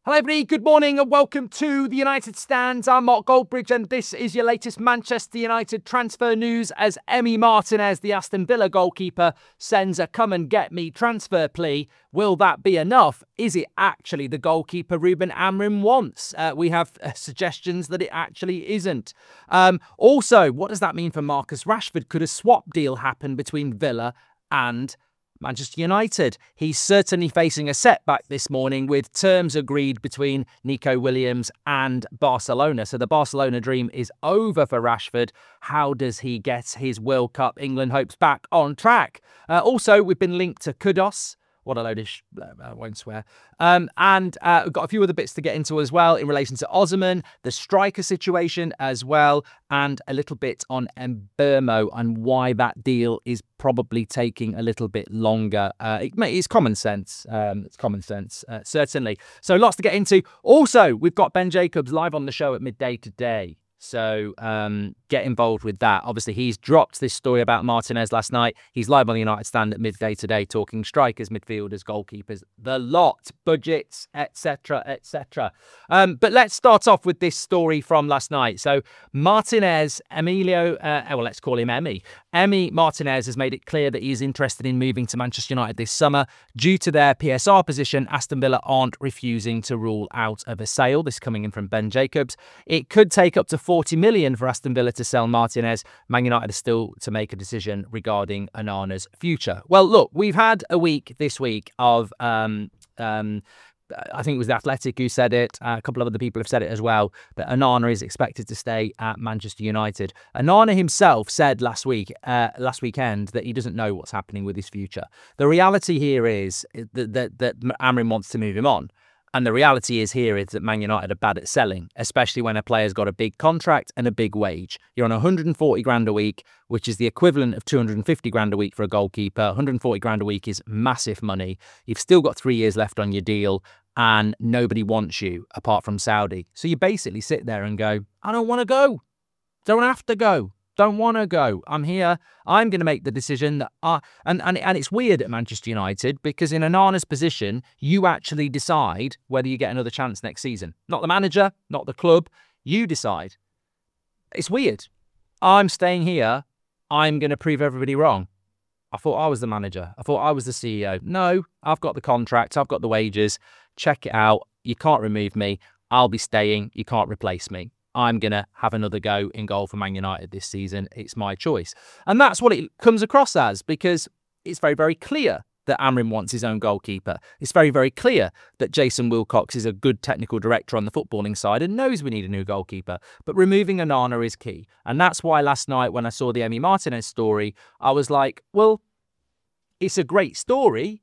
Hello everybody, good morning and welcome to the United Stands. I'm Mark Goldbridge and this is your latest Manchester United transfer news as Emi Martinez, the Aston Villa goalkeeper, sends a come and get me transfer plea. Will that be enough? Is it actually the goalkeeper Ruben Amorim wants? We have suggestions that it actually isn't. Also, what does that mean for Marcus Rashford? Could a swap deal happen between Villa and Manchester United? He's certainly facing a setback this morning with terms agreed between Nico Williams and Barcelona. So the Barcelona dream is over for Rashford. How does he get his World Cup England hopes back on track? Also, we've been linked to Kudos. What a load of I won't swear. And we've got a few other bits to get into as well in relation to Osimhen, the striker situation as well, and a little bit on Mbeumo and why that deal is probably taking a little bit longer. It's common sense. Certainly. So lots to get into. Also, we've got Ben Jacobs live on the show at midday today. So get involved with that. Obviously, he's dropped this story about Martinez last night. He's live on the United Stand at midday today, talking strikers, midfielders, goalkeepers, the lot, budgets, etc., etc. But let's start off with this story from last night. So Martinez, let's call him Emi. Emi Martinez has made it clear that he is interested in moving to Manchester United this summer. Due to their PSR position, Aston Villa aren't refusing to rule out of a sale. This coming in from Ben Jacobs. It could take up to 40 million for Aston Villa to sell Martinez. Man United is still to make a decision regarding Onana's future. Well, look, we've had a week this week of I think it was The Athletic who said it. A couple of other people have said it as well, that Onana is expected to stay at Manchester United. Onana himself said last weekend that he doesn't know what's happening with his future. The reality here is that Amorim wants to move him on. And the reality is that Man United are bad at selling, especially when a player's got a big contract and a big wage. You're on 140 grand a week, which is the equivalent of 250 grand a week for a goalkeeper. 140 grand a week is massive money. You've still got 3 years left on your deal and nobody wants you apart from Saudi. So you basically sit there and go, I don't want to go. Don't have to go. Don't want to go. I'm here. I'm going to make the decision that and it's weird at Manchester United because in Onana's position, you actually decide whether you get another chance next season. Not the manager, not the club. You decide. It's weird. I'm staying here. I'm going to prove everybody wrong. I thought I was the manager. I thought I was the CEO. No, I've got the contract. I've got the wages. Check it out. You can't remove me. I'll be staying. You can't replace me. I'm going to have another go in goal for Man United this season. It's my choice. And that's what it comes across as because it's very, very clear that Amorim wants his own goalkeeper. It's very, very clear that Jason Wilcox is a good technical director on the footballing side and knows we need a new goalkeeper. But removing Onana is key. And that's why last night when I saw the Emi Martinez story, I was like, well, it's a great story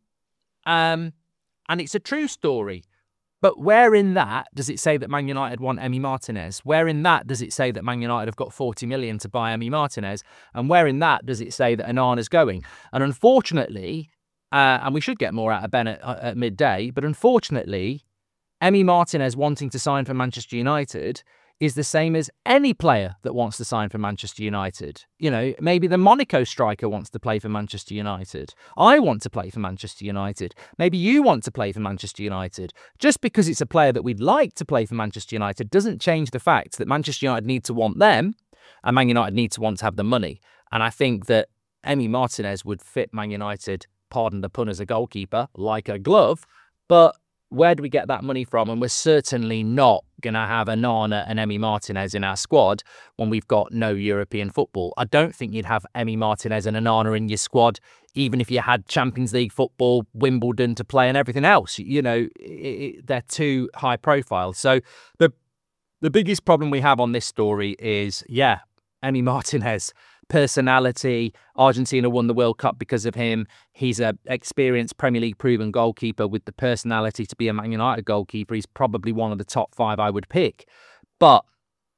and it's a true story. But where in that does it say that Man United want Emi Martinez? Where in that does it say that Man United have got 40 million to buy Emi Martinez? And where in that does it say that Onana's going? And unfortunately, and we should get more out of Ben at midday, but unfortunately, Emi Martinez wanting to sign for Manchester United is the same as any player that wants to sign for Manchester United. You know, maybe the Monaco striker wants to play for Manchester United. I want to play for Manchester United. Maybe you want to play for Manchester United. Just because it's a player that we'd like to play for Manchester United doesn't change the fact that Manchester United need to want them and Man United need to want to have the money. And I think that Emi Martinez would fit Man United, pardon the pun, as a goalkeeper, like a glove. But where do we get that money from? And we're certainly not going to have Onana and Emi Martinez in our squad when we've got no European football. I don't think you'd have Emi Martinez and Onana in your squad, even if you had Champions League football, Wimbledon to play and everything else. You know, they're too high profile. So the biggest problem we have on this story is, Emi Martinez. Personality. Argentina won the World Cup because of him. He's an experienced Premier League proven goalkeeper with the personality to be a Man United goalkeeper. He's probably one of the top 5 I would pick. But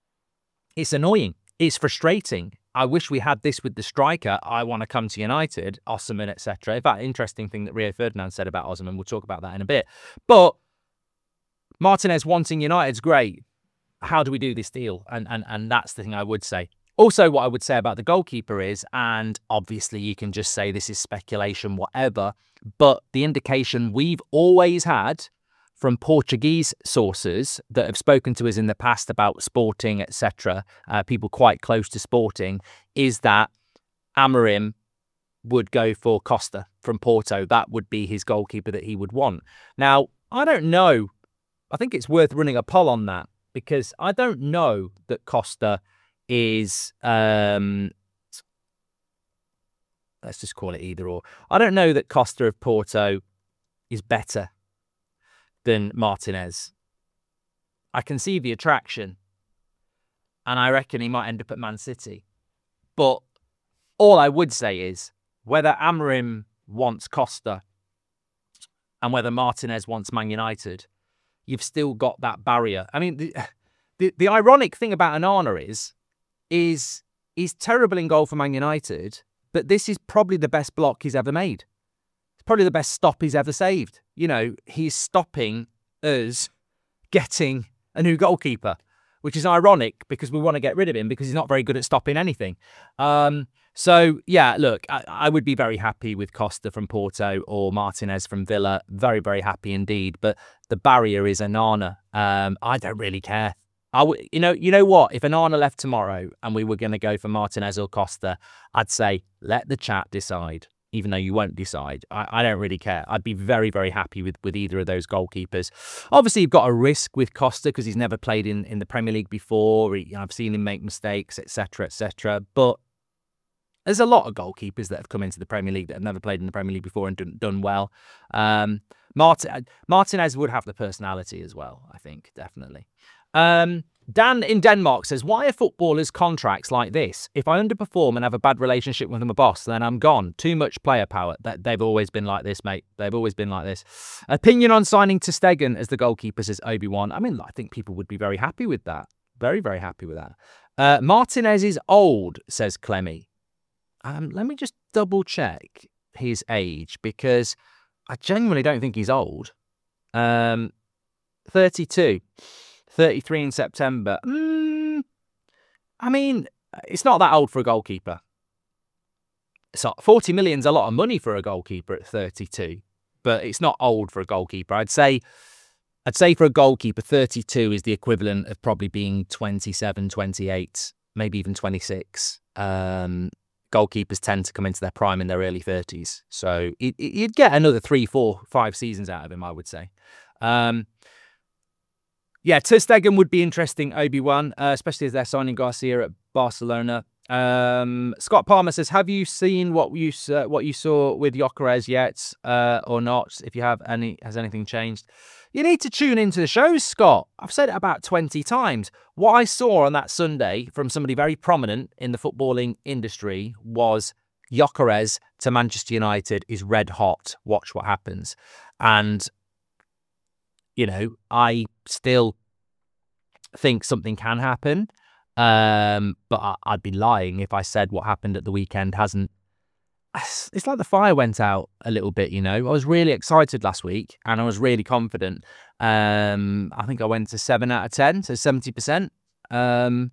it's annoying. It's frustrating. I wish we had this with the striker. I want to come to United, Osimhen, etc. In fact, interesting thing that Rio Ferdinand said about Osimhen. We'll talk about that in a bit. But Martinez wanting United's great. How do we do this deal? And that's the thing I would say. Also, what I would say about the goalkeeper is, and obviously you can just say this is speculation, whatever, but the indication we've always had from Portuguese sources that have spoken to us in the past about Sporting, etc., people quite close to Sporting, is that Amorim would go for Costa from Porto. That would be his goalkeeper that he would want. Now, I don't know. I think it's worth running a poll on that, because I don't know that Costa is, let's just call it either or. I don't know that Costa of Porto is better than Martinez. I can see the attraction, and I reckon he might end up at Man City. But all I would say is, whether Amorim wants Costa and whether Martinez wants Man United, you've still got that barrier. I mean, the ironic thing about Onana is he's terrible in goal for Man United, but this is probably the best block he's ever made. It's probably the best stop he's ever saved. You know, he's stopping us getting a new goalkeeper, which is ironic because we want to get rid of him because he's not very good at stopping anything. So, yeah, look, I would be very happy with Costa from Porto or Martinez from Villa. Very, very happy indeed. But the barrier is Onana. I don't really care. You know what? If Onana left tomorrow and we were going to go for Martinez or Costa, I'd say let the chat decide, even though you won't decide. I don't really care. I'd be very, very happy with either of those goalkeepers. Obviously, you've got a risk with Costa because he's never played in the Premier League before. I've seen him make mistakes, etc., etc. But there's a lot of goalkeepers that have come into the Premier League that have never played in the Premier League before and done well. Martinez would have the personality as well, I think, definitely. Dan in Denmark says, why are footballers' contracts like this? If I underperform and have a bad relationship with my boss, then I'm gone. Too much player power. They've always been like this, mate. They've always been like this. Opinion on signing ter Stegen as the goalkeeper, says Obi-Wan. I mean, I think people would be very happy with that. Very, very happy with that. Martinez is old, says Clemmy. Let me just double check his age, because I genuinely don't think he's old. 32. 33 in September. I mean, it's not that old for a goalkeeper. So 40 million's a lot of money for a goalkeeper at 32, but it's not old for a goalkeeper. I'd say for a goalkeeper, 32 is the equivalent of probably being 27, 28, maybe even 26. Goalkeepers tend to come into their prime in their early 30s. So you'd get another 3, 4, 5 seasons out of him, I would say. Yeah, ter Stegen would be interesting, Obi-Wan, especially as they're signing Garcia at Barcelona. Scott Palmer says, have you seen what you saw with Gyökeres yet or not? If you have, has anything changed? You need to tune into the shows, Scott. I've said it about 20 times. What I saw on that Sunday from somebody very prominent in the footballing industry was Gyökeres to Manchester United is red hot. Watch what happens. And, you know, I still think something can happen. But I'd be lying if I said what happened at the weekend hasn't. It's like the fire went out a little bit, you know. I was really excited last week and I was really confident. I think I went to 7 out of 10, so 70%. And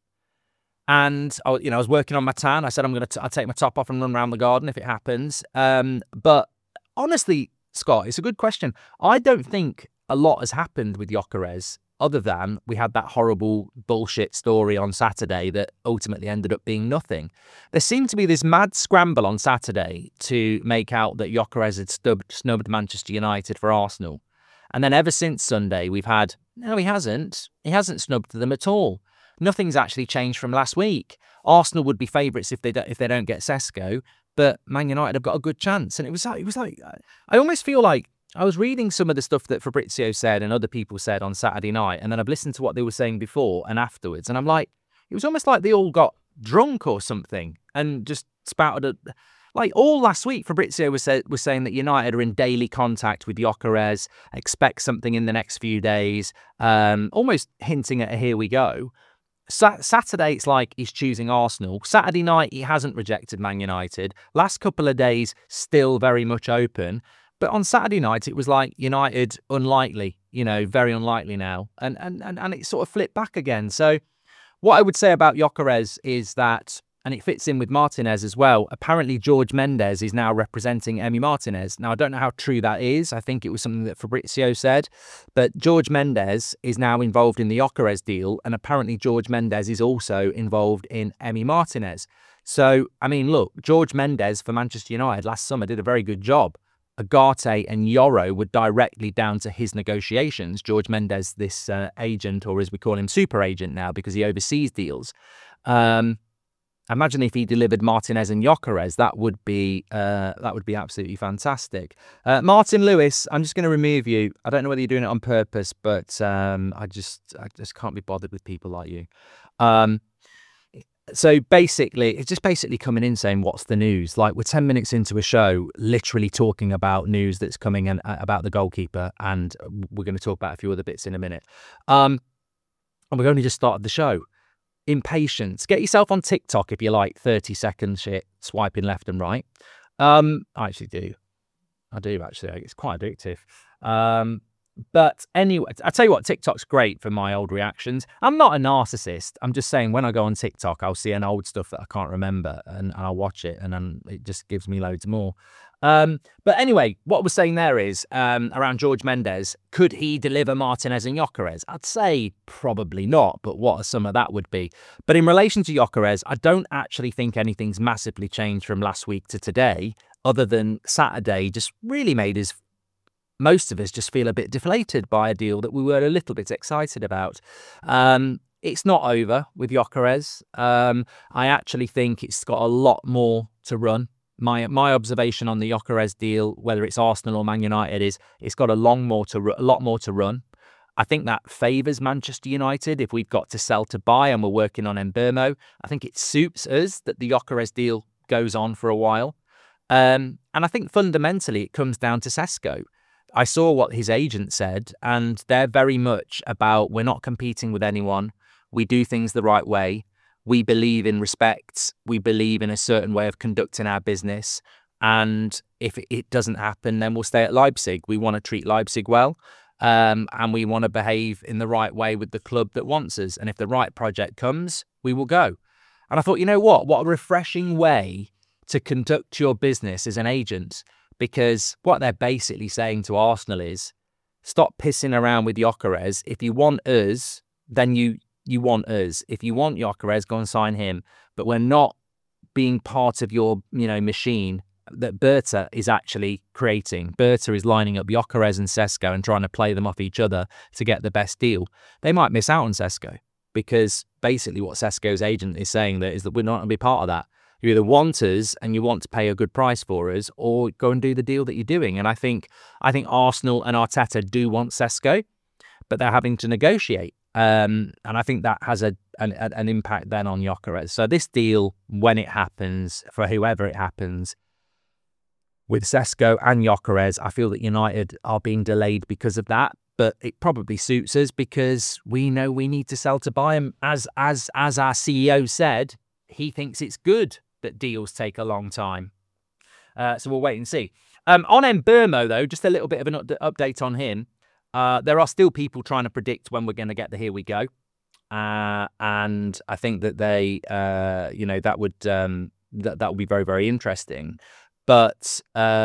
I was working on my tan. I said I'll take my top off and run around the garden if it happens. But honestly, Scott, it's a good question. I don't think a lot has happened with Gyökeres, other than we had that horrible bullshit story on Saturday that ultimately ended up being nothing. There seemed to be this mad scramble on Saturday to make out that Gyökeres had snubbed Manchester United for Arsenal. And then ever since Sunday, we've had, no, he hasn't. He hasn't snubbed them at all. Nothing's actually changed from last week. Arsenal would be favourites if they don't get Sesko, but Man United have got a good chance. And it was like I almost feel like I was reading some of the stuff that Fabrizio said and other people said on Saturday night, and then I've listened to what they were saying before and afterwards, and I'm like, it was almost like they all got drunk or something and just spouted like all last week. Fabrizio was saying that United are in daily contact with Gyökeres, expect something in the next few days, almost hinting at a here we go. Saturday, it's like he's choosing Arsenal. Saturday night, he hasn't rejected Man United. Last couple of days, still very much open. But on Saturday night, it was like United unlikely, very unlikely now. And it sort of flipped back again. So what I would say about Gyökeres is that and it fits in with Martinez as well. Apparently, George Mendes is now representing Emi Martinez. Now, I don't know how true that is. I think it was something that Fabrizio said. But George Mendes is now involved in the Gyökeres deal, and apparently George Mendes is also involved in Emi Martinez. So, I mean, look, George Mendes for Manchester United last summer did a very good job. Ugarte and Yoro were directly down to his negotiations. George Mendes, this agent, or as we call him, super agent now because he oversees deals. Imagine if he delivered Martinez and Gyökeres, that would be absolutely fantastic. Martin Lewis, I'm just going to remove you. I don't know whether you're doing it on purpose, but I just can't be bothered with people like you. So basically, it's just basically coming in saying, what's the news? Like, we're 10 minutes into a show, literally talking about news that's coming in about the goalkeeper, and we're going to talk about a few other bits in a minute. And we've only just started the show. Impatience. Get yourself on TikTok if you like 30-second shit, swiping left and right. I actually do. I do, actually. It's quite addictive. But anyway, I tell you what, TikTok's great for my old reactions. I'm not a narcissist. I'm just saying when I go on TikTok, I'll see an old stuff that I can't remember and I'll watch it and then it just gives me loads more. But anyway, what we're saying there is around George Mendes, could he deliver Martinez and Gyökeres? I'd say probably not, but what a summer that would be. But in relation to Gyökeres, I don't actually think anything's massively changed from last week to today, other than Saturday just really made most of us just feel a bit deflated by a deal that we were a little bit excited about. It's not over with Gyökeres. I actually think it's got a lot more to run. My observation on the Gyökeres deal, whether it's Arsenal or Man United, is it's got a lot more to run. I think that favours Manchester United if we've got to sell to buy and we're working on Mbeumo. I think it suits us that the Gyökeres deal goes on for a while. And I think fundamentally it comes down to Sesko. I saw what his agent said, and they're very much about we're not competing with anyone. We do things the right way. We believe in respect. We believe in a certain way of conducting our business. And if it doesn't happen, then we'll stay at Leipzig. We want to treat Leipzig well, and we want to behave in the right way with the club that wants us. And if the right project comes, we will go. And I thought, you know what? What a refreshing way to conduct your business as an agent. Because what they're basically saying to Arsenal is, stop pissing around with Gyökeres. If you want us, then you want us. If you want Gyökeres, go and sign him. But we're not being part of your machine that Berta is actually creating. Berta is lining up Gyökeres and Sesko and trying to play them off each other to get the best deal. They might miss out on Sesko because basically what Sesko's agent is saying is that we're not going to be part of that. You either want us and you want to pay a good price for us, or go and do the deal that you're doing. And I think Arsenal and Arteta do want Sesko, but they're having to negotiate. And I think that has an impact then on Gyökeres. So this deal, when it happens, for whoever it happens, with Sesko and Gyökeres, I feel that United are being delayed because of that. But it probably suits us because we know we need to sell to buy him. As our CEO said, he thinks it's good that deals take a long time. So we'll wait and see. On Mbeumo, though, just a little bit of an update on him. There are still people trying to predict when we're going to get the here we go. And I think that they, that would be very, very interesting. But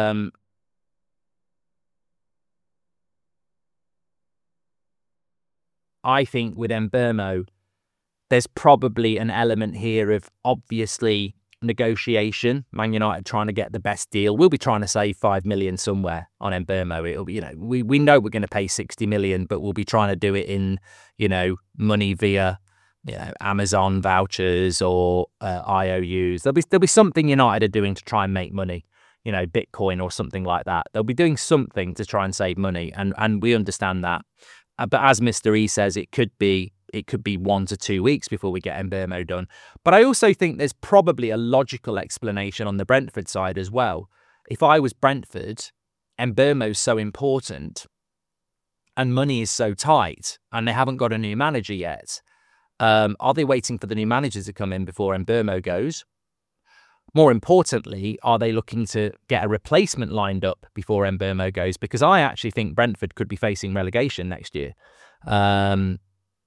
I think with Mbeumo, there's probably an element here of obviously negotiation. Man United trying to get the best deal. We'll be trying to save 5 million somewhere on Mbeumo. It'll be, we know we're going to pay 60 million, but we'll be trying to do it in, money via, Amazon vouchers or IOUs. There'll be something United are doing to try and make money. Bitcoin or something like that. They'll be doing something to try and save money, and we understand that. But as Mr. E says, it could be 1 to 2 weeks before we get Mbeumo done. But I also think there's probably a logical explanation on the Brentford side as well. If I was Brentford, Mbeumo's so important and money is so tight and they haven't got a new manager yet. Are they waiting for the new manager to come in before Mbeumo goes? More importantly, are they looking to get a replacement lined up before Mbeumo goes? Because I actually think Brentford could be facing relegation next year.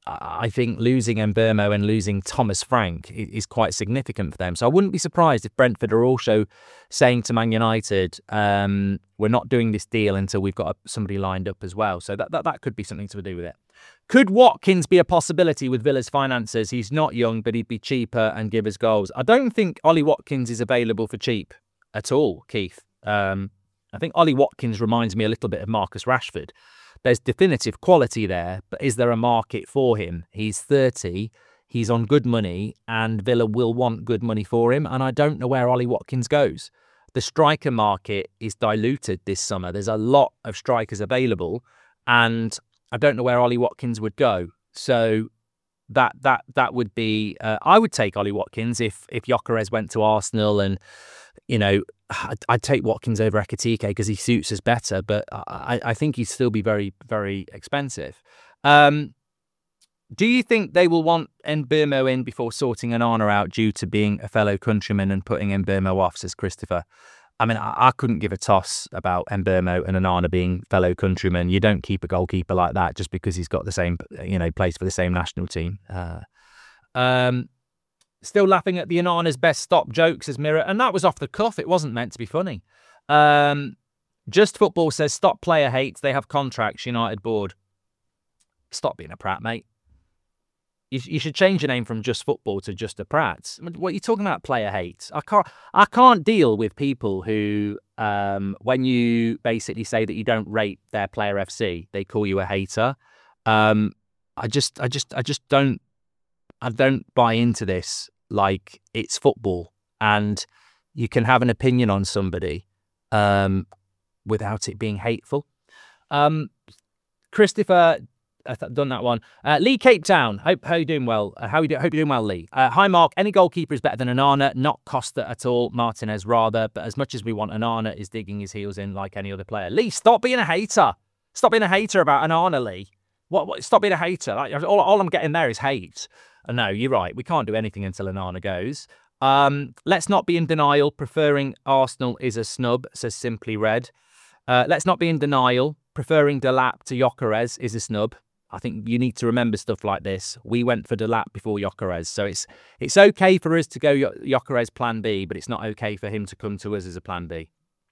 I think losing Mbeumo and losing Thomas Frank is quite significant for them. So I wouldn't be surprised if Brentford are also saying to Man United, we're not doing this deal until we've got somebody lined up as well. So that could be something to do with it. Could Watkins be a possibility with Villa's finances? He's not young, but he'd be cheaper and give us goals. I don't think Ollie Watkins is available for cheap at all, Keith. I think Ollie Watkins reminds me a little bit of Marcus Rashford. There's definitive quality there, but is there a market for him? He's 30, he's on good money, and Villa will want good money for him, and I don't know where Ollie Watkins goes. The striker market is diluted this summer. There's a lot of strikers available, and I don't know where Ollie Watkins would go. So that would be... I would take Ollie Watkins if Gyökeres went to Arsenal, and, you know, I'd take Watkins over Ekitike because he suits us better, but I think he'd still be very, very expensive. Do you think they will want Mbeumo in before sorting Onana out due to being a fellow countryman and putting Mbeumo off, says Christopher? I mean, I couldn't give a toss about Mbeumo and Onana being fellow countrymen. You don't keep a goalkeeper like that just because he's got the same, plays for the same national team. Still laughing at the Onana's best stop jokes as Mirror, and that was off the cuff. It wasn't meant to be funny. Just Football says, stop player hates. They have contracts. United board. Stop being a prat, mate. You should change your name from Just Football to Just a Prat. What are you talking about, player hate? I can't deal with people who, when you basically say that you don't rate their player FC, they call you a hater. I don't buy into this. Like, it's football, and you can have an opinion on somebody without it being hateful. Christopher, I've done that one. Lee Cape Town, hope you're doing well. Hope you're doing well, Lee. Hi, Mark. Any goalkeeper is better than Onana, not Costa at all. Martinez rather, but as much as we want, Onana is digging his heels in like any other player. Lee, stop being a hater. Stop being a hater about Onana, Lee. What? Stop being a hater. Like, all I'm getting there is hate. No, you're right. We can't do anything until Onana goes. Let's not be in denial. Preferring Arsenal is a snub, says Simply Red. Let's not be in denial. Preferring Delap to Gyökeres is a snub. I think you need to remember stuff like this. We went for Delap before Gyökeres, so it's okay for us to go Gyökeres plan B, but it's not okay for him to come to us as a plan B.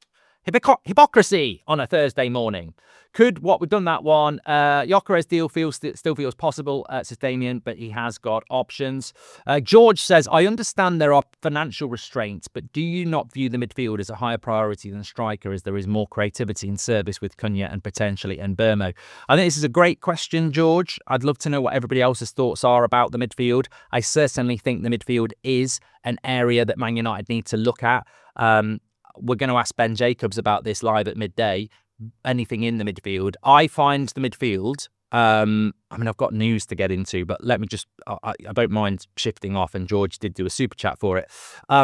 Hypocrisy on a Thursday morning. We've done that one. Gyökeres deal still feels possible, says Damien, but he has got options. George says, I understand there are financial restraints, but do you not view the midfield as a higher priority than striker, as there is more creativity and service with Cunha and potentially Mbeumo? I think this is a great question, George. I'd love to know what everybody else's thoughts are about the midfield. I certainly think the midfield is an area that Man United need to look at. We're going to ask Ben Jacobs about this live at midday. Anything in the midfield? I find the midfield, I've got news to get into, but let me just, I don't mind shifting off, and George did do a super chat for it.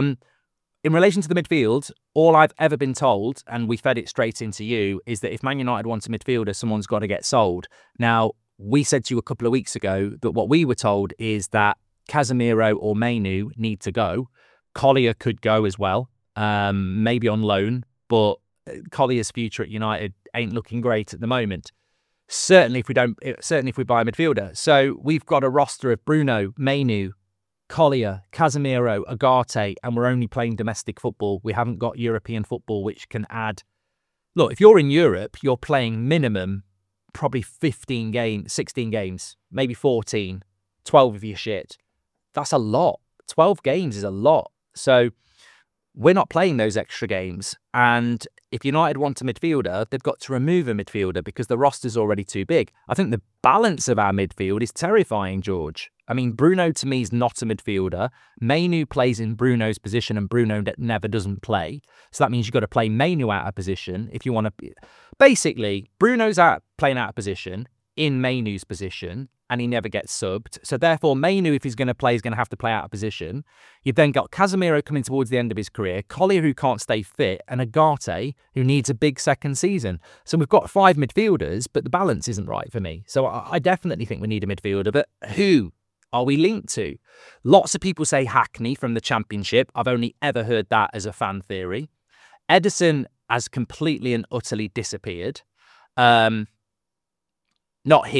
In relation to the midfield, all I've ever been told, and we fed it straight into you, is that if Man United wants a midfielder, someone's got to get sold. Now, we said to you a couple of weeks ago that what we were told is that Casemiro or Mainoo need to go. Collier could go as well. Maybe on loan, but Collier's future at United ain't looking great at the moment. Certainly if we buy a midfielder. So we've got a roster of Bruno, Mainoo, Collier, Casemiro, Ugarte, and we're only playing domestic football. We haven't got European football, which can add. Look, if you're in Europe, you're playing minimum probably 16 games, maybe 14, 12 if you're shit. That's a lot. 12 games is a lot. So we're not playing those extra games. And if United want a midfielder, they've got to remove a midfielder because the roster's already too big. I think the balance of our midfield is terrifying, George. I mean, Bruno to me is not a midfielder. Mainoo plays in Bruno's position and Bruno never doesn't play. So that means you've got to play Mainoo out of position if you want to. Basically, Bruno's playing out of position in Mainoo's position, and he never gets subbed. So therefore, Mainoo, if he's going to play, is going to have to play out of position. You've then got Casemiro coming towards the end of his career, Collier, who can't stay fit, and Ugarte, who needs a big second season. So we've got 5 midfielders, but the balance isn't right for me. So I definitely think we need a midfielder, but who are we linked to? Lots of people say Hackney from the Championship. I've only ever heard that as a fan theory. Ederson has completely and utterly disappeared. Not him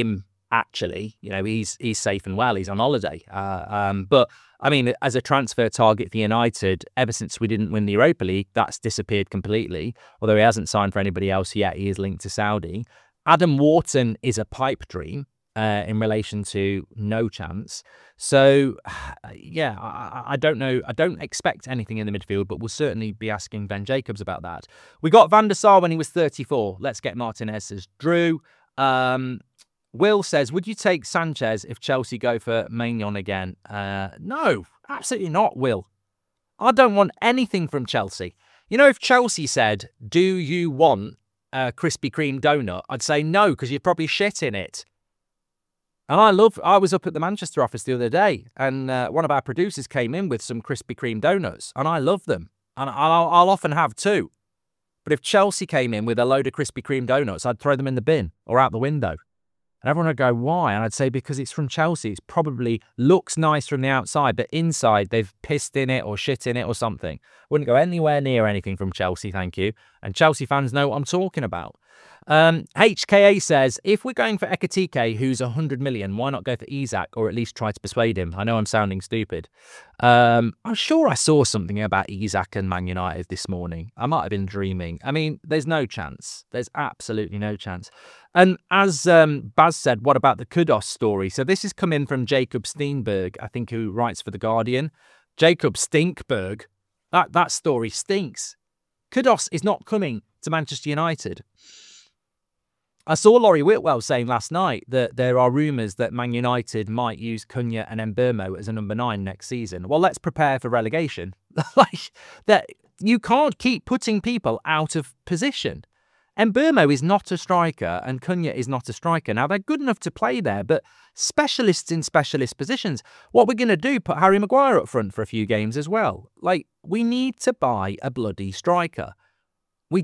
actually. He's safe and well. He's on holiday. But I mean, as a transfer target for United, ever since we didn't win the Europa League, that's disappeared completely. Although he hasn't signed for anybody else yet, he is linked to Saudi. Adam Wharton is a pipe dream in relation to no chance. So, yeah, I don't know. I don't expect anything in the midfield, but we'll certainly be asking Ben Jacobs about that. We got Van der Sar when he was 34. Let's get Martinez, says Drew. Will says, would you take Sanchez if Chelsea go for Maignan again? No, absolutely not, Will. I don't want anything from Chelsea. If Chelsea said, do you want a Krispy Kreme donut? I'd say no, because you'd probably shit in it. And I was up at the Manchester office the other day, and one of our producers came in with some Krispy Kreme donuts, and I love them. And I'll often have two. But if Chelsea came in with a load of Krispy Kreme donuts, I'd throw them in the bin or out the window. And everyone would go, why? And I'd say, because it's from Chelsea. It probably looks nice from the outside, but inside they've pissed in it or shit in it or something. Wouldn't go anywhere near anything from Chelsea, thank you. And Chelsea fans know what I'm talking about. HKA says, if we're going for Ekitike, who's 100 million, why not go for Isak or at least try to persuade him? I know I'm sounding stupid. I'm sure I saw something about Isak and Man United this morning. I might have been dreaming. I mean, there's no chance. There's absolutely no chance. And as Baz said, what about the Kudos story? So this is coming from Jacob Steenberg, I think, who writes for The Guardian. Jacob Stinkberg, that story stinks. Kudos is not coming to Manchester United. I saw Laurie Whitwell saying last night that there are rumours that Man United might use Cunha and Mbeumo as a number 9 next season. Well, let's prepare for relegation. That you can't keep putting people out of position. Mbeumo is not a striker and Cunha is not a striker. Now, they're good enough to play there, but specialists in specialist positions. What we're going to do, put Harry Maguire up front for a few games as well. We need to buy a bloody striker. Look,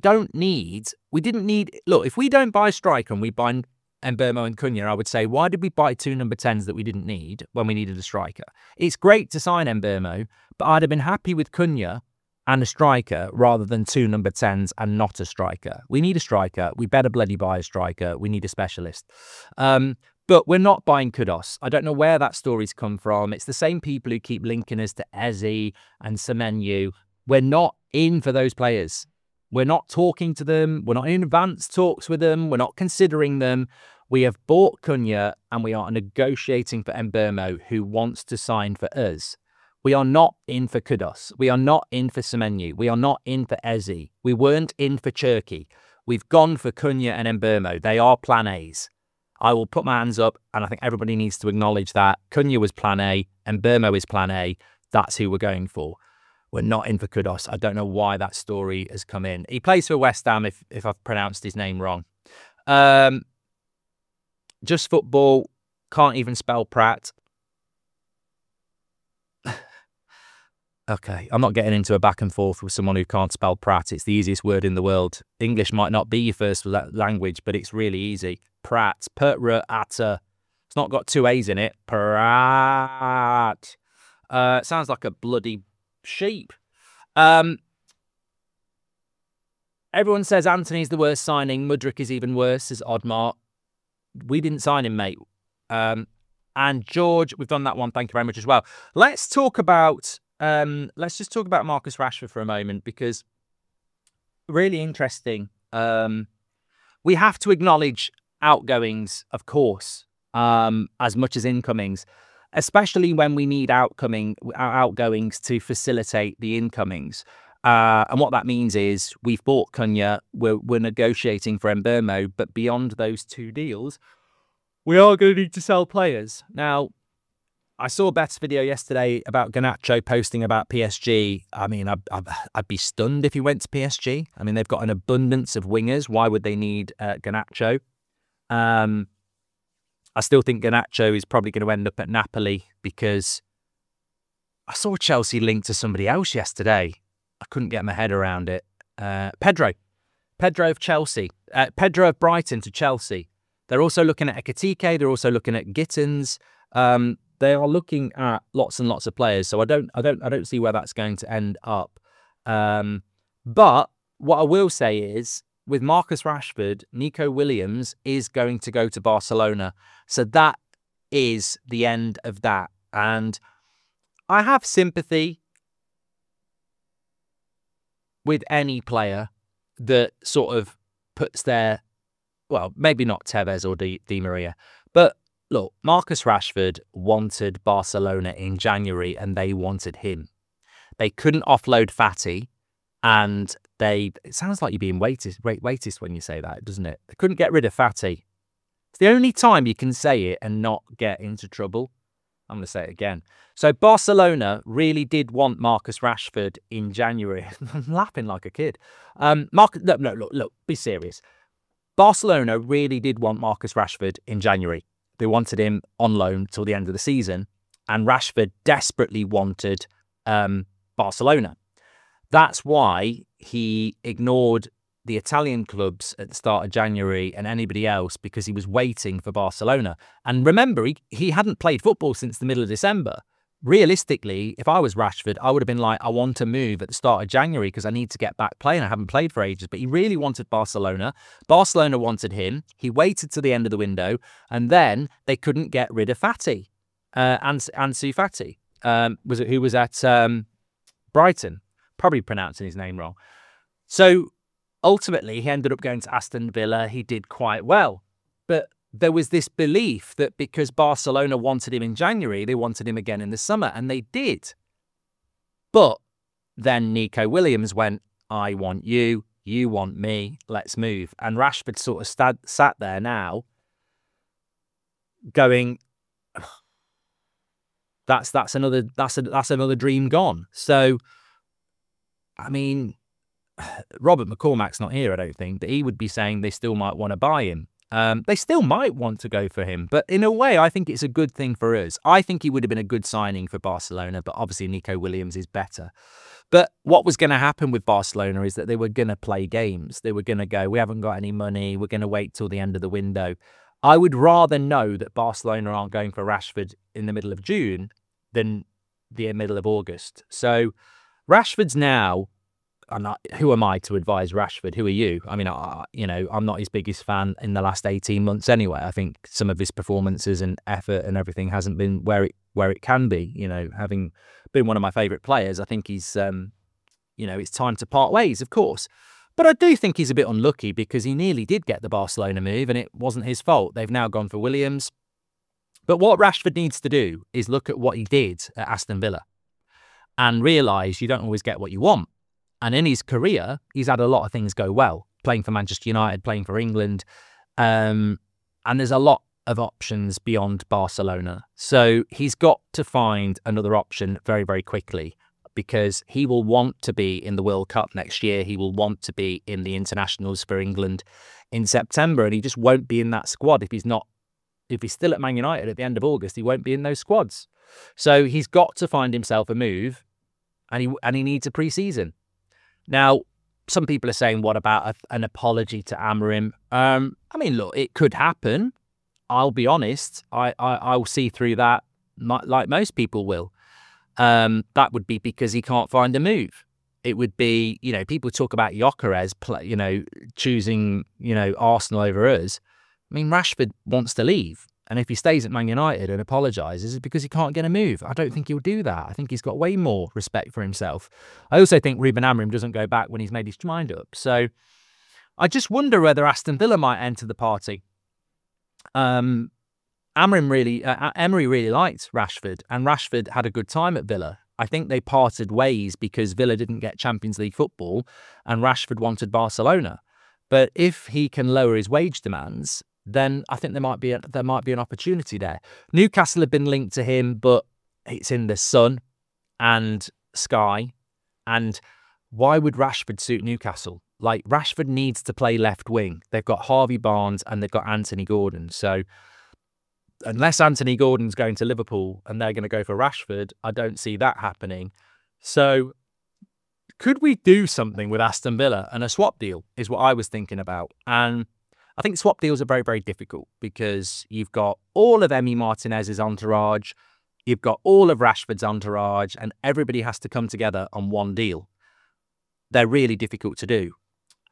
if we don't buy a striker and we buy Mbeumo and Cunha, I would say, why did we buy 2 number 10s that we didn't need when we needed a striker? It's great to sign Mbeumo, but I'd have been happy with Cunha and a striker rather than 2 number 10s and not a striker. We need a striker. We better bloody buy a striker. We need a specialist. But we're not buying Kudos. I don't know where that story's come from. It's the same people who keep linking us to Eze and Semenyo. We're not in for those players. We're not talking to them. We're not in advanced talks with them. We're not considering them. We have bought Cunha and we are negotiating for Mbeumo, who wants to sign for us. We are not in for Kudos. We are not in for Semenyo. We are not in for Eze. We weren't in for Cherki. We've gone for Cunha and Mbeumo. They are plan A's. I will put my hands up, and I think everybody needs to acknowledge that. Cunha was plan A, and Mbeumo is plan A. That's who we're going for. We're not in for Kudos. I don't know why that story has come in. He plays for West Ham, if I've pronounced his name wrong. Just Football, can't even spell Pratt. Okay, I'm not getting into a back and forth with someone who can't spell Pratt. It's the easiest word in the world. English might not be your first language, but it's really easy. Pratt, Pertra. It's not got 2 A's in it. Pratt. Sounds like a bloody sheep. Everyone says Anthony's the worst signing. Mudryk is even worse, says Oddmar. We didn't sign him, mate. And George, we've done that one. Thank you very much as well. Let's just talk about Marcus Rashford for a moment, because really interesting. We have to acknowledge outgoings, of course, as much as incomings, especially when we need outgoings to facilitate the incomings. And what that means is we've bought Cunha, we're negotiating for Mbeumo, but beyond those 2 deals, we are going to need to sell players. Now, I saw Beth's video yesterday about Garnacho posting about PSG. I mean, I'd be stunned if he went to PSG. I mean, they've got an abundance of wingers. Why would they need Garnacho? I still think Garnacho is probably going to end up at Napoli, because I saw Chelsea linked to somebody else yesterday. I couldn't get my head around it. Pedro of Chelsea. Pedro of Brighton to Chelsea. They're also looking at Ekitike. They're also looking at Gittins. They are looking at lots and lots of players. So I don't see where that's going to end up. But what I will say is, with Marcus Rashford, Nico Williams is going to go to Barcelona. So that is the end of that. And I have sympathy with any player that sort of puts their, well, maybe not Tevez or Di Maria, but look, Marcus Rashford wanted Barcelona in January and they wanted him. They couldn't offload Fati, and it sounds like you're being weightist when you say that, doesn't it? They couldn't get rid of Fati. It's the only time you can say it and not get into trouble. I'm going to say it again. So Barcelona really did want Marcus Rashford in January. I'm laughing like a kid. Look, be serious. Barcelona really did want Marcus Rashford in January. They wanted him on loan till the end of the season, and Rashford desperately wanted Barcelona. That's why he ignored the Italian clubs at the start of January and anybody else, because he was waiting for Barcelona. And remember, he hadn't played football since the middle of December. Realistically, if I was Rashford, I would have been like, I want to move at the start of January because I need to get back playing. I haven't played for ages. But he really wanted Barcelona. Barcelona wanted him. He waited to the end of the window, and then they couldn't get rid of Fati. Ansu Fati, who was at Brighton. Probably pronouncing his name wrong. So ultimately, he ended up going to Aston Villa. He did quite well. But there was this belief that because Barcelona wanted him in January, they wanted him again in the summer, and they did. But then Nico Williams went, I want you, you want me, let's move. And Rashford sort of sat there now going, that's another dream gone. So, I mean, Robert McCormack's not here, I don't think, but he would be saying they still might want to buy him. They still might want to go for him, but in a way, I think it's a good thing for us. I think he would have been a good signing for Barcelona, but obviously Nico Williams is better. But what was going to happen with Barcelona is that they were going to play games. They were going to go, we haven't got any money, we're going to wait till the end of the window. I would rather know that Barcelona aren't going for Rashford in the middle of June than the middle of August. So Rashford's now, who am I to advise Rashford? Who are you? I mean, I'm not his biggest fan in the last 18 months anyway. I think some of his performances and effort and everything hasn't been where it can be. Having been one of my favourite players, I think he's, it's time to part ways, of course. But I do think he's a bit unlucky because he nearly did get the Barcelona move and it wasn't his fault. They've now gone for Williams. But what Rashford needs to do is look at what he did at Aston Villa and realise you don't always get what you want. And in his career, he's had a lot of things go well, playing for Manchester United, playing for England. And there's a lot of options beyond Barcelona. So he's got to find another option very, very quickly because he will want to be in the World Cup next year. He will want to be in the internationals for England in September. And he just won't be in that squad if he's still at Man United at the end of August, he won't be in those squads. So he's got to find himself a move and he needs a pre-season. Now, some people are saying, what about an apology to Amorim? I mean, look, it could happen. I'll be honest. I'll see through that like most people will. That would be because he can't find a move. It would be, people talk about Gyökeres, choosing, Arsenal over us. I mean, Rashford wants to leave. And if he stays at Man United and apologises, it's because he can't get a move. I don't think he'll do that. I think he's got way more respect for himself. I also think Ruben Amorim doesn't go back when he's made his mind up. So I just wonder whether Aston Villa might enter the party. Emery really liked Rashford, and Rashford had a good time at Villa. I think they parted ways because Villa didn't get Champions League football and Rashford wanted Barcelona. But if he can lower his wage demands, then I think there might be an opportunity there. Newcastle have been linked to him, but it's in the Sun and Sky. And why would Rashford suit Newcastle? Like, Rashford needs to play left wing. They've got Harvey Barnes and they've got Anthony Gordon. So unless Anthony Gordon's going to Liverpool and they're going to go for Rashford, I don't see that happening. So could we do something with Aston Villa? And a swap deal is what I was thinking about. And I think swap deals are very, very difficult because you've got all of Emi Martinez's entourage, you've got all of Rashford's entourage, and everybody has to come together on one deal. They're really difficult to do.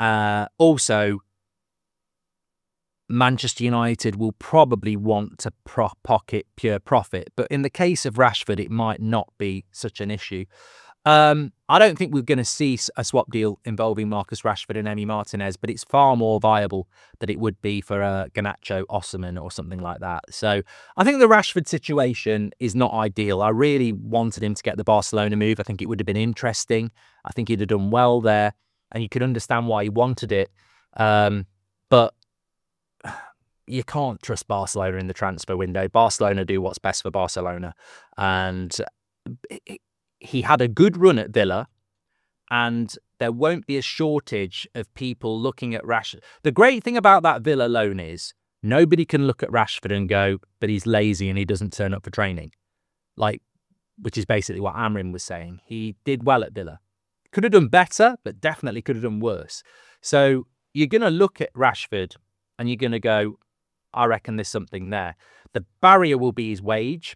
Also, Manchester United will probably want to pocket pure profit. But in the case of Rashford, it might not be such an issue. I don't think we're going to see a swap deal involving Marcus Rashford and Emi Martinez, but it's far more viable than it would be for Garnacho, Osimhen or something like that. So I think the Rashford situation is not ideal. I really wanted him to get the Barcelona move. I think it would have been interesting. I think he'd have done well there, and you could understand why he wanted it. But you can't trust Barcelona in the transfer window. Barcelona do what's best for Barcelona. And he had a good run at Villa, and there won't be a shortage of people looking at Rashford. The great thing about that Villa loan is nobody can look at Rashford and go, but he's lazy and he doesn't turn up for training. Which is basically what Amrin was saying. He did well at Villa. Could have done better, but definitely could have done worse. So you're going to look at Rashford and you're going to go, I reckon there's something there. The barrier will be his wage.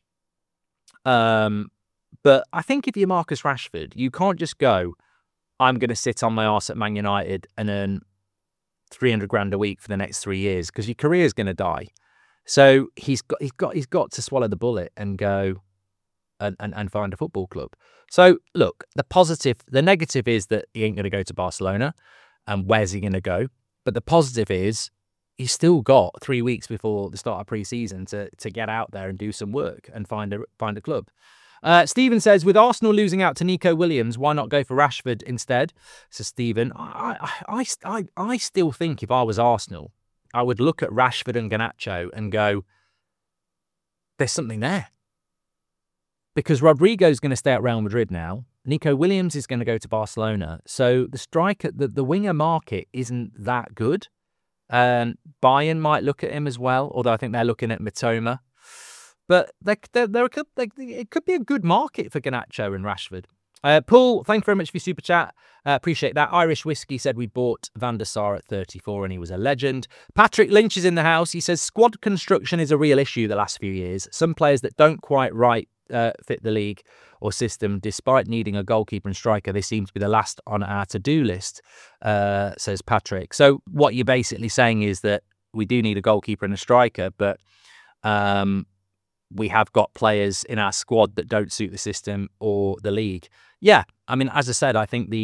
But I think if you're Marcus Rashford, you can't just go, I'm going to sit on my arse at Man United and earn 300 grand a week for the next 3 years, because your career is going to die. So he's got to swallow the bullet and go and find a football club. So look, the negative is that he ain't going to go to Barcelona, and where's he going to go? But the positive is he's still got 3 weeks before the start of pre-season to get out there and do some work and find a club. Stephen says, with Arsenal losing out to Nico Williams, why not go for Rashford instead? So Stephen, I still think if I was Arsenal, I would look at Rashford and Garnacho and go, there's something there. Because Rodrigo's going to stay at Real Madrid now. Nico Williams is going to go to Barcelona. So the striker, the winger market isn't that good. Bayern might look at him as well, although I think they're looking at Mitoma. But it could be a good market for Garnacho and Rashford. Paul, thank you very much for your super chat. Appreciate that. Irish Whiskey said we bought Van der Sar at 34 and he was a legend. Patrick Lynch is in the house. He says squad construction is a real issue the last few years. Some players that don't quite fit the league or system, despite needing a goalkeeper and striker, they seem to be the last on our to-do list, says Patrick. So what you're basically saying is that we do need a goalkeeper and a striker, but we have got players in our squad that don't suit the system or the league. Yeah, I mean, as I said, I think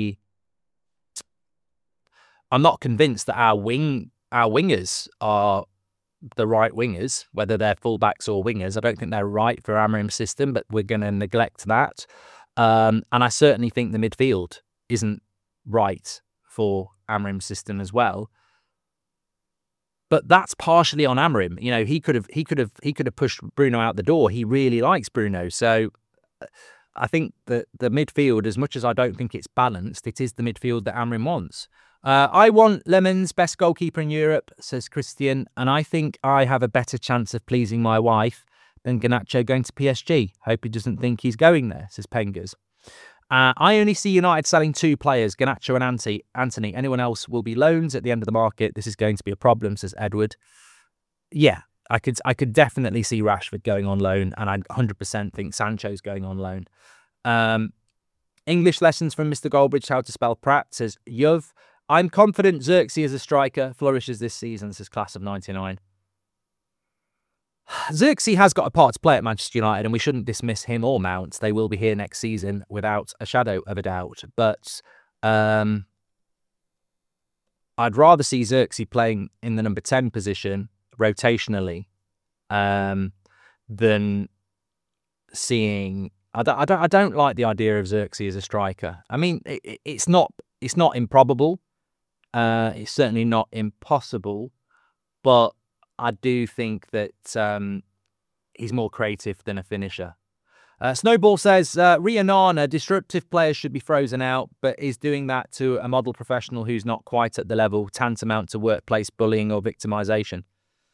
I'm not convinced that our wingers are the right wingers, whether they're fullbacks or wingers. I don't think they're right for Amrim's system, but we're going to neglect that. And I certainly think the midfield isn't right for Amrim's system as well. But that's partially on Amrim. You know, he could have pushed Bruno out the door. He really likes Bruno. So I think that the midfield, as much as I don't think it's balanced, it is the midfield that Amrim wants. I want Lemons best goalkeeper in Europe, says Christian, and I think I have a better chance of pleasing my wife than Garnacho going to PSG. Hope he doesn't think he's going there, says Pengers. I only see United selling 2 players, Garnacho and Anthony. Anyone else will be loans at the end of the market. This is going to be a problem, says Edward. Yeah, I could definitely see Rashford going on loan, and I 100% think Sancho's going on loan. English lessons from Mr. Goldbridge, how to spell Pratt, says Yuv. I'm confident Xerxes as a striker flourishes this season, says Class of 99. Xerxes has got a part to play at Manchester United, and we shouldn't dismiss him or Mount. They will be here next season without a shadow of a doubt. But I'd rather see Xerxes playing in the number 10 position rotationally than seeing. I don't like the idea of Xerxes as a striker. I mean, it's not improbable. It's certainly not impossible, but I do think that he's more creative than a finisher. Snowball says, Rihanna, disruptive players should be frozen out, but is doing that to a model professional who's not quite at the level tantamount to workplace bullying or victimization.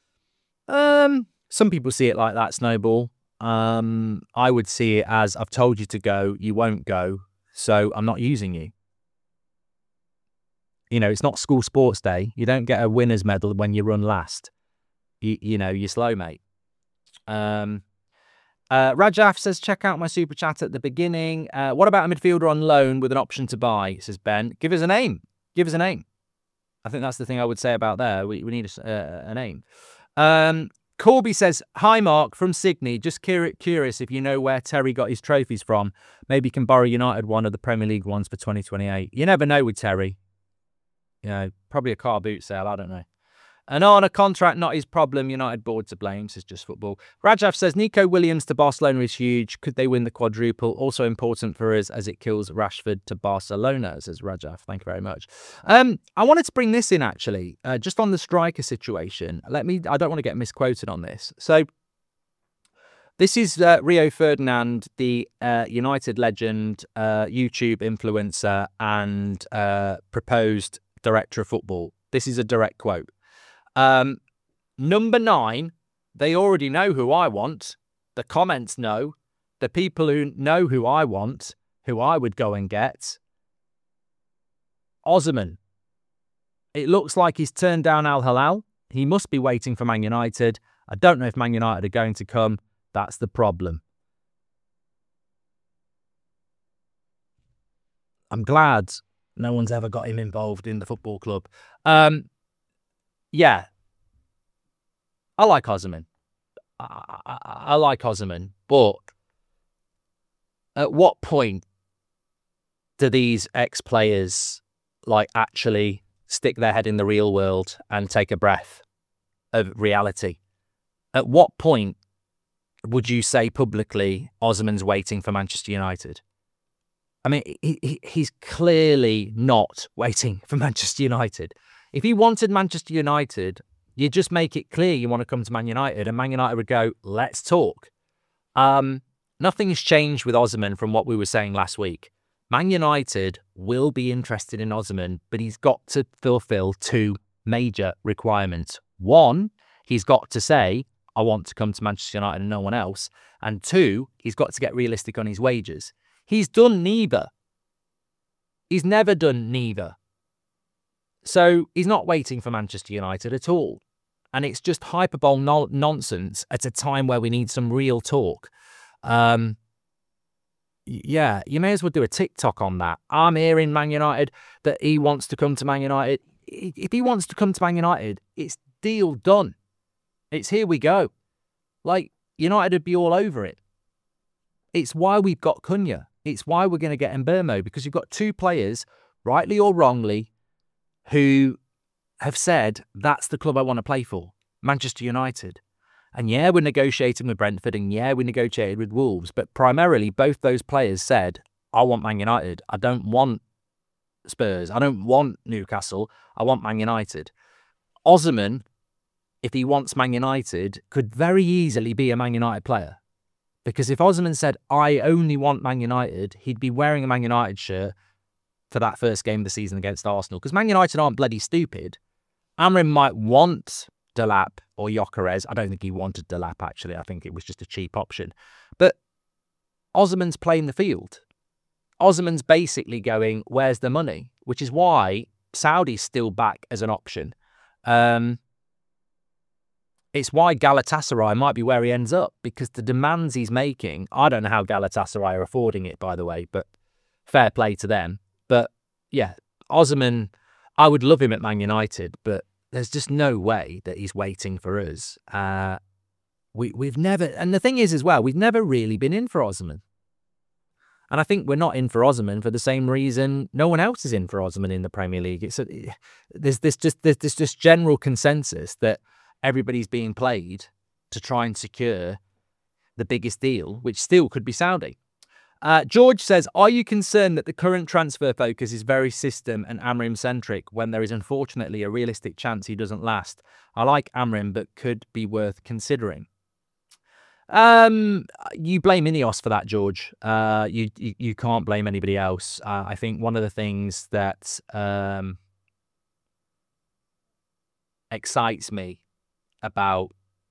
Some people see it like that, Snowball. I would see it as, I've told you to go, you won't go, so I'm not using you. You know, it's not school sports day. You don't get a winner's medal when you run last. You know, you're slow, mate. Rajaf says, check out my super chat at the beginning. What about a midfielder on loan with an option to buy, says Ben. Give us a name. I think that's the thing I would say about there. We need a name. Corby says, "Hi Mark from Sydney. Just curious if you know where Terry got his trophies from. Maybe you can borrow United one of the Premier League ones for 2028. You never know with Terry. You know, probably a car boot sale. I don't know. And on a contract, not his problem. United board to blame, says Just Football. Rajaf says, Nico Williams to Barcelona is huge. Could they win the quadruple? Also important for us as it kills Rashford to Barcelona, says Rajaf. Thank you very much. I wanted to bring this in, actually, just on the striker situation. I don't want to get misquoted on this. So this is Rio Ferdinand, the United legend, YouTube influencer and proposed director of football. This is a direct quote. Number 9, they already know who I want. The comments know. The people who know who I want, who I would go and get. Osimhen. It looks like he's turned down Al Hilal. He must be waiting for Man United. I don't know if Man United are going to come. That's the problem. I'm glad no one's ever got him involved in the football club. Yeah, I like Osimhen. I like Osimhen, but at what point do these ex-players actually stick their head in the real world and take a breath of reality? At what point would you say publicly Osimhen's waiting for Manchester United? I mean, he's clearly not waiting for Manchester United. If he wanted Manchester United, you just make it clear you want to come to Man United, and Man United would go, let's talk. Nothing's changed with Osimhen from what we were saying last week. Man United will be interested in Osimhen, but he's got to fulfill 2 major requirements. 1, he's got to say, I want to come to Manchester United and no one else. And 2, he's got to get realistic on his wages. He's done neither. He's never done neither. So he's not waiting for Manchester United at all. And it's just hyperbole nonsense at a time where we need some real talk. Yeah, you may as well do a TikTok on that. I'm hearing Man United that he wants to come to Man United. If he wants to come to Man United, it's deal done. It's here we go. United would be all over it. It's why we've got Cunha. It's why we're going to get Mbeumo, because you've got 2 players, rightly or wrongly, who have said, that's the club I want to play for, Manchester United. And yeah, we're negotiating with Brentford, and yeah, we negotiated with Wolves, but primarily both those players said, I want Man United. I don't want Spurs. I don't want Newcastle. I want Man United. Osimhen, if he wants Man United, could very easily be a Man United player. Because if Osimhen said, I only want Man United, he'd be wearing a Man United shirt for that first game of the season against Arsenal. Because Man United aren't bloody stupid. Amorim might want Delap or Gyökeres. I don't think he wanted Delap, actually. I think it was just a cheap option. But Osimhen's playing the field. Osimhen's basically going, where's the money? Which is why Saudi's still back as an option. It's why Galatasaray might be where he ends up, because the demands he's making, I don't know how Galatasaray are affording it, by the way, but fair play to them. But yeah, Osimhen, I would love him at Man United, but there's just no way that he's waiting for us. We've never, and the thing is as well, we've never really been in for Osimhen. And I think we're not in for Osimhen for the same reason no one else is in for Osimhen in the Premier League. There's this general consensus that everybody's being played to try and secure the biggest deal, which still could be Saudi. George says, are you concerned that the current transfer focus is very system and Amorim-centric when there is unfortunately a realistic chance he doesn't last? I like Amorim, but could be worth considering. You blame Ineos for that, George. You can't blame anybody else. I think one of the things that excited me about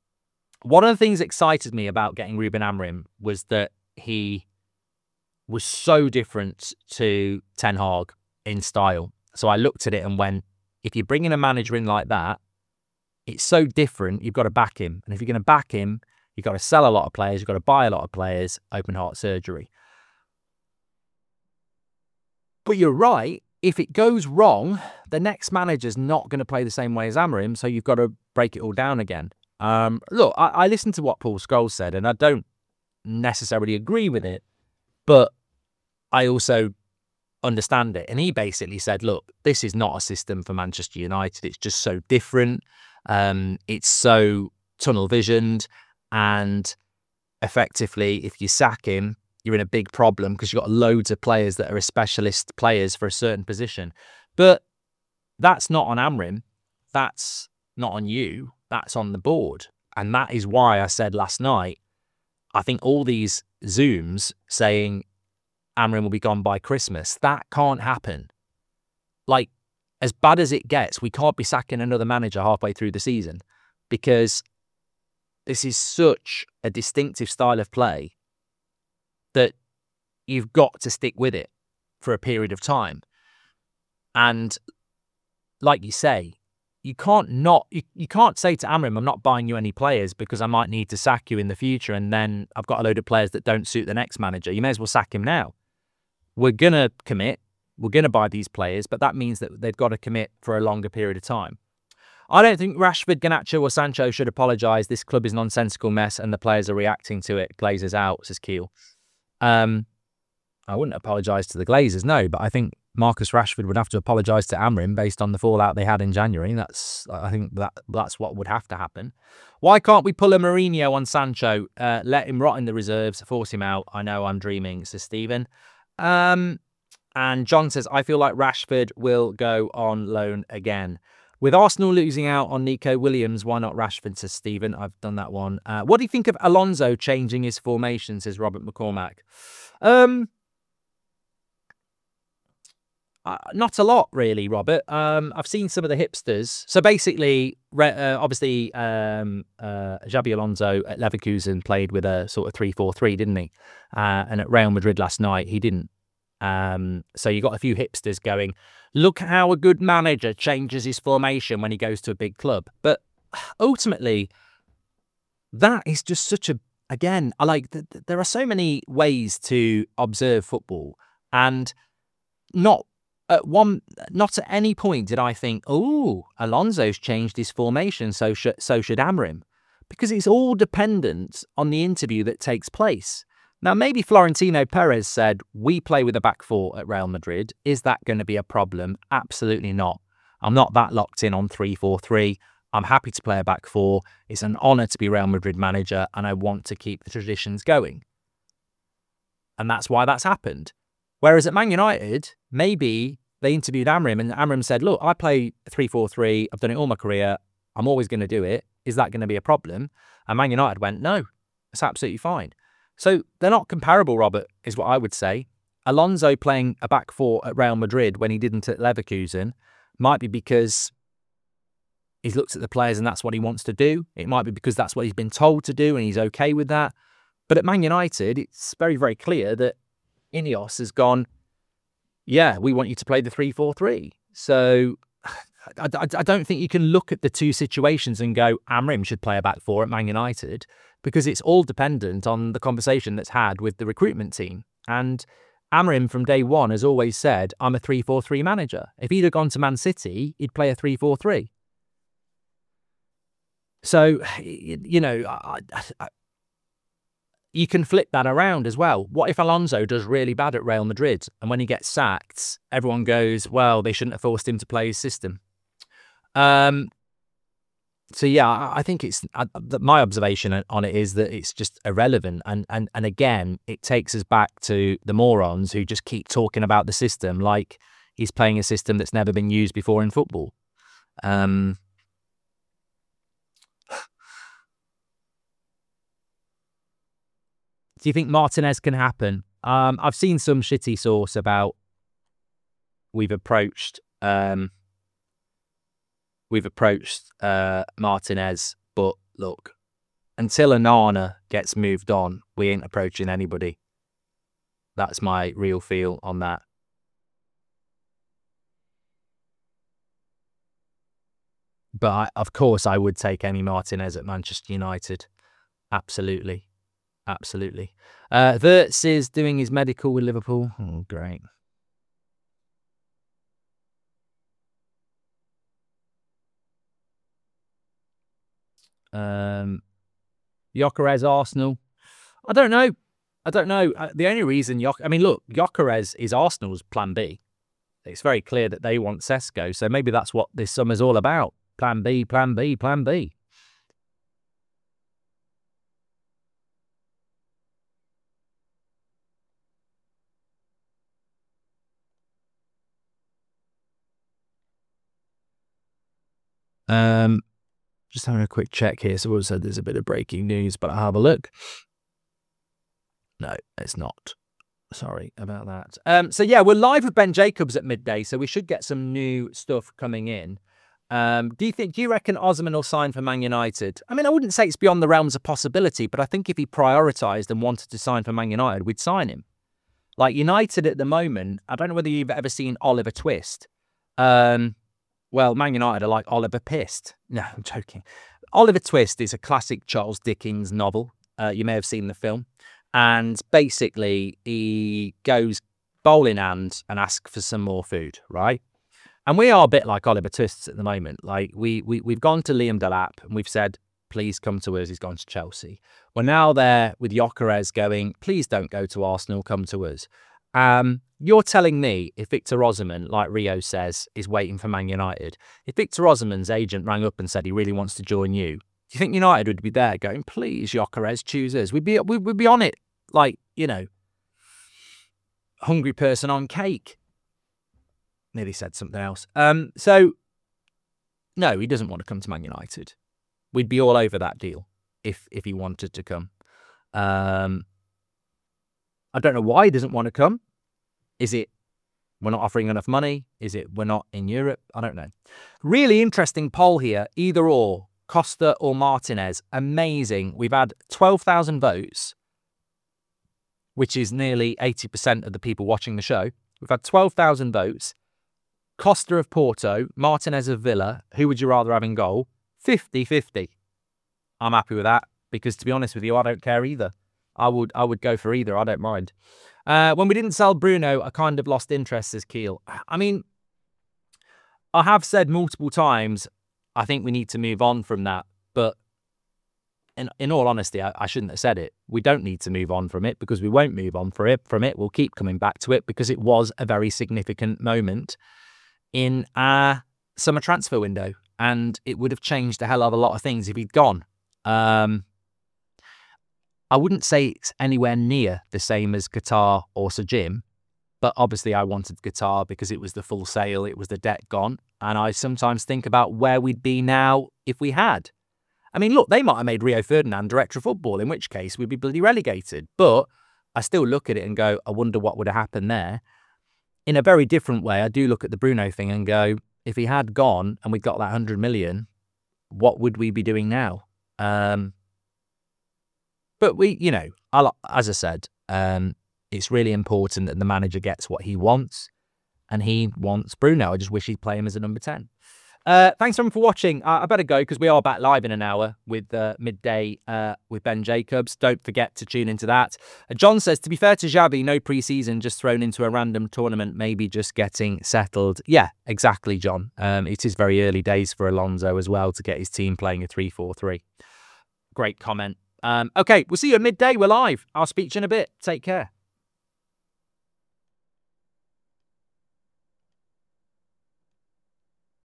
getting Ruben Amorim was that he was so different to Ten Hag in style. So I looked at it and went, if you're bringing a manager in like that, it's so different, you've got to back him. And if you're going to back him, you've got to sell a lot of players, you've got to buy a lot of players, open heart surgery. But you're right, if it goes wrong, the next manager's not going to play the same way as Amorim, so you've got to break it all down again. Look, I listened to what Paul Scholes said, and I don't necessarily agree with it, but I also understand it. And he basically said, look, this is not a system for Manchester United. It's just so different. It's so tunnel visioned, and effectively, if you sack him, you're in a big problem because you've got loads of players that are specialist players for a certain position. But that's not on Amorim. That's not on you. That's on the board. And that is why I said last night, I think all these Zooms saying Amorim will be gone by Christmas, that can't happen. Like, as bad as it gets, we can't be sacking another manager halfway through the season because this is such a distinctive style of play that you've got to stick with it for a period of time. And like you say, you can't say to Amorim, I'm not buying you any players because I might need to sack you in the future, and then I've got a load of players that don't suit the next manager. You may as well sack him now. We're going to commit. We're going to buy these players, but that means that they've got to commit for a longer period of time. I don't think Rashford, Garnacho or Sancho should apologise. This club is a nonsensical mess and the players are reacting to it. Glazers out, says Keel. I wouldn't apologise to the Glazers, no, but I think Marcus Rashford would have to apologise to Amorim based on the fallout they had in January. I think that's what would have to happen. Why can't we pull a Mourinho on Sancho? Let him rot in the reserves, force him out. I know I'm dreaming, says Stephen. And John says, I feel like Rashford will go on loan again. With Arsenal losing out on Nico Williams, why not Rashford, says Stephen. I've done that one. What do you think of Alonso changing his formation, says Robert McCormack? Not a lot, really, Robert. I've seen some of the hipsters. So basically, obviously, Xabi Alonso at Leverkusen played with a sort of 3-4-3, didn't he? And at Real Madrid last night, he didn't. So you got a few hipsters going, look how a good manager changes his formation when he goes to a big club. But ultimately, that is just such a, again, I like, there are so many ways to observe football, and not at any point did I think, oh, Alonso's changed his formation, so should Amorim, because it's all dependent on the interview that takes place. Now, maybe Florentino Perez said, we play with a back four at Real Madrid. Is that going to be a problem? Absolutely not. I'm not that locked in on 3-4-3. I'm happy to play a back four. It's an honour to be Real Madrid manager, and I want to keep the traditions going. And that's why that's happened. Whereas at Man United, maybe they interviewed Amorim, and Amorim said, look, I play 3-4-3. I've done it all my career. I'm always going to do it. Is that going to be a problem? And Man United went, no, it's absolutely fine. So they're not comparable, Robert, is what I would say. Alonso playing a back four at Real Madrid when he didn't at Leverkusen might be because he's looked at the players and that's what he wants to do. It might be because that's what he's been told to do and he's okay with that. But at Man United, it's very, very clear that Ineos has gone, yeah, we want you to play the 3-4-3. So I don't think you can look at the two situations and go, Amorim should play a back four at Man United, because it's all dependent on the conversation that's had with the recruitment team. And Amorim from day one has always said, I'm a 3-4-3 manager. If he'd have gone to Man City, he'd play a 3-4-3. So, you know, you can flip that around as well. What if Alonso does really bad at Real Madrid and when he gets sacked, everyone goes, well, they shouldn't have forced him to play his system. So, yeah, I think it's my observation on it is that it's just irrelevant. And again, it takes us back to the morons who just keep talking about the system like he's playing a system that's never been used before in football. Do you think Martinez can happen? I've seen some shitty source about we've approached Martinez, but look, until Onana gets moved on, we ain't approaching anybody. That's my real feel on that. But of course, I would take Emi Martinez at Manchester United. Absolutely. Absolutely. Wirtz is doing his medical with Liverpool. Oh, great. Gyökeres, Arsenal. I don't know. The only reason Gyökeres is Arsenal's plan B. It's very clear that they want Sesko, so maybe that's what this summer's all about. Plan B, plan B, plan B. Just having a quick check here. So said there's a bit of breaking news, but I'll have a look. No, it's not. Sorry about that. So yeah, we're live with Ben Jacobs at midday, so we should get some new stuff coming in. Do you reckon Osimhen will sign for Man United? I mean, I wouldn't say it's beyond the realms of possibility, but I think if he prioritised and wanted to sign for Man United, we'd sign him. Like United at the moment, I don't know whether you've ever seen Oliver Twist. Well, Man United are like Oliver Pissed. No, I'm joking. Oliver Twist is a classic Charles Dickens novel. You may have seen the film. And basically, he goes bowl in hand and asks for some more food, right? And we are a bit like Oliver Twists at the moment. Like, we've gone to Liam Delap and we've said, please come to us. He's gone to Chelsea. We're now there with Gyökeres going, please don't go to Arsenal, come to us. You're telling me if Victor Osimhen, like Rio says, is waiting for Man United, if Victor Osimhen's agent rang up and said he really wants to join you, do you think United would be there going, please, Gyökeres, choose us? We'd be on it like, hungry person on cake. Nearly said something else. So, no, he doesn't want to come to Man United. We'd be all over that deal if he wanted to come. I don't know why he doesn't want to come. Is it we're not offering enough money? Is it we're not in Europe? I don't know. Really interesting poll here. Either or, Costa or Martinez. Amazing. We've had 12,000 votes, which is nearly 80% of the people watching the show. We've had 12,000 votes. Costa of Porto, Martinez of Villa. Who would you rather have in goal? 50-50. I'm happy with that because, to be honest with you, I don't care either. I would go for either. I don't mind. When we didn't sell Bruno, I kind of lost interest, says Keel. I mean, I have said multiple times, I think we need to move on from that. But in all honesty, I shouldn't have said it. We don't need to move on from it because we won't move on from it. We'll keep coming back to it because it was a very significant moment in our summer transfer window. And it would have changed a hell of a lot of things if he'd gone. I wouldn't say it's anywhere near the same as Qatar or Sir Jim, but obviously I wanted Qatar because it was the full sale, it was the debt gone, and I sometimes think about where we'd be now if we had. I mean, look, they might have made Rio Ferdinand director of football, in which case we'd be bloody relegated, but I still look at it and go, I wonder what would have happened there. In a very different way, I do look at the Bruno thing and go, if he had gone and we got that 100 million, what would we be doing now? But we, as I said, it's really important that the manager gets what he wants, and he wants Bruno. I just wish he'd play him as a number 10. Thanks everyone for watching. I better go because we are back live in an hour with midday with Ben Jacobs. Don't forget to tune into that. John says, to be fair to Xavi, no pre-season, just thrown into a random tournament, maybe just getting settled. Yeah, exactly, John. It is very early days for Alonso as well to get his team playing a 3-4-3. Great comment. Okay, we'll see you at midday. We're live. I'll speak to you in a bit. Take care.